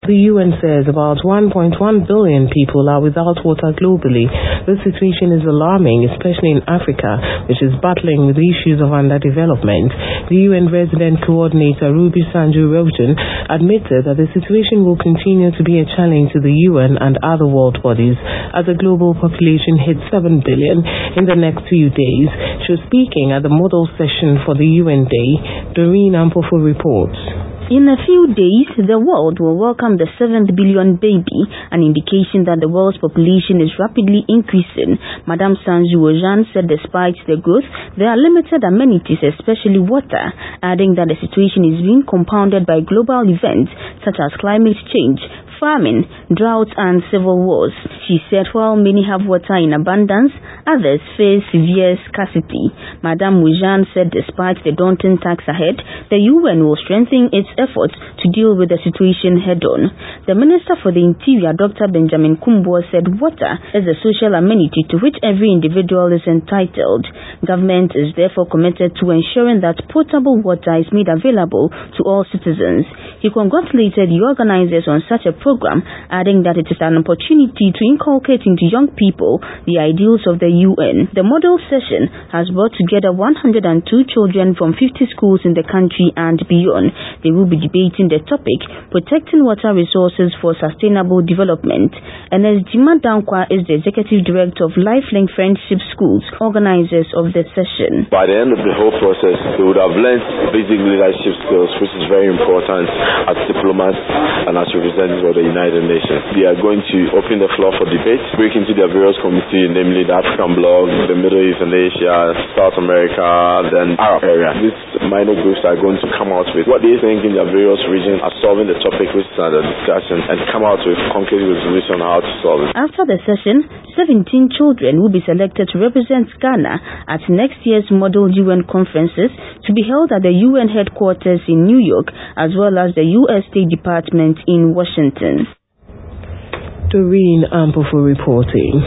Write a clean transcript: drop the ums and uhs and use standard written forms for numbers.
The UN says about 1.1 billion people are without water globally. This situation is alarming, especially in Africa, which is battling with issues of underdevelopment. The UN resident coordinator Ruby Sanju-Roten admitted that the situation will continue to be a challenge to the UN and other world bodies as the global population hits 7 billion in the next few days. She was speaking at the model session for the UN Day. Doreen Ampofo reports. In a few days, the world will welcome the 7th billion baby, an indication that the world's population is rapidly increasing. Madame Sanju-Roten said despite the growth, there are limited amenities, especially water, adding that the situation is being compounded by global events such as climate change, famine, drought, and civil wars. She said while many have water in abundance, others face severe scarcity. Madame Roten said despite the daunting task ahead, the UN will strengthen its efforts to deal with the situation head-on. The Minister for the Interior, Dr. Benjamin Kumbo, said water is a social amenity to which every individual is entitled. Government is therefore committed to ensuring that potable water is made available to all citizens. He congratulated the organizers on such a program, adding that it is an opportunity to inculcate into young people the ideals of the UN. The model session has brought together 102 children from 50 schools in the country and beyond. They will be debating the topic, protecting water resources for sustainable development. Ernest Jima Dankwa is the Executive Director of Lifelink Friendship Schools, organizers of the session. By the end of the whole process, they would have learned basic leadership skills, which is very important as diplomats and as representatives of the United Nations. They are going to open the floor for debate, break into their various committees, namely the African bloc, the Middle East and Asia, South America, then Arab area. These minor groups are going to come out with what they think in their various regions are solving the topic which is under discussion and come out with concrete resolution on how to solve it. After the session, 17 children will be selected to represent Ghana at next year's Model UN conferences to be held at the UN headquarters in New York as well as the U.S. State Department in Washington. Doreen Ampofo reporting.